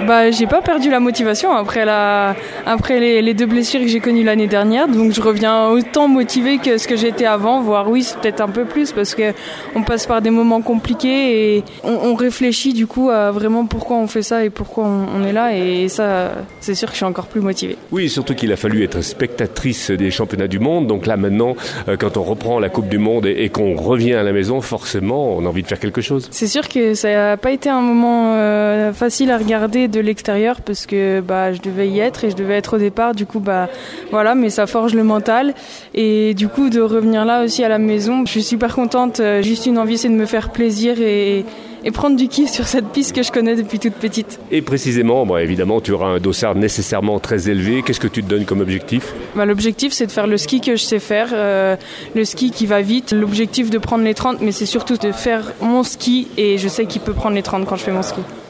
J'ai pas perdu la motivation après les 2 blessures que j'ai connues l'année dernière, donc je reviens autant motivée que ce que j'étais avant, voire oui, c'est peut-être un peu plus parce que on passe par des moments compliqués et on réfléchit du coup à vraiment pourquoi on fait ça et pourquoi on est là, et ça, c'est sûr que je suis encore plus motivée. Oui, surtout qu'il a fallu être spectatrice des championnats du monde, donc là maintenant, quand on reprend la Coupe du Monde et qu'on revient à la maison, forcément, on a envie de faire quelque chose. C'est sûr que ça n'a pas été un moment facile à regarder de l'extérieur parce que je devais y être et je devais être au départ, du coup voilà, mais ça forge le mental, et du coup de revenir là aussi à la maison, je suis super contente. Juste une envie, c'est de me faire plaisir et prendre du kiff sur cette piste que je connais depuis toute petite. Et précisément, évidemment, tu auras un dossard nécessairement très élevé. Qu'est-ce que tu te donnes comme objectif ? L'objectif, c'est de faire le ski que je sais faire, le ski qui va vite. L'objectif de prendre les 30, mais c'est surtout de faire mon ski, et je sais qu'il peut prendre les 30 quand je fais mon ski.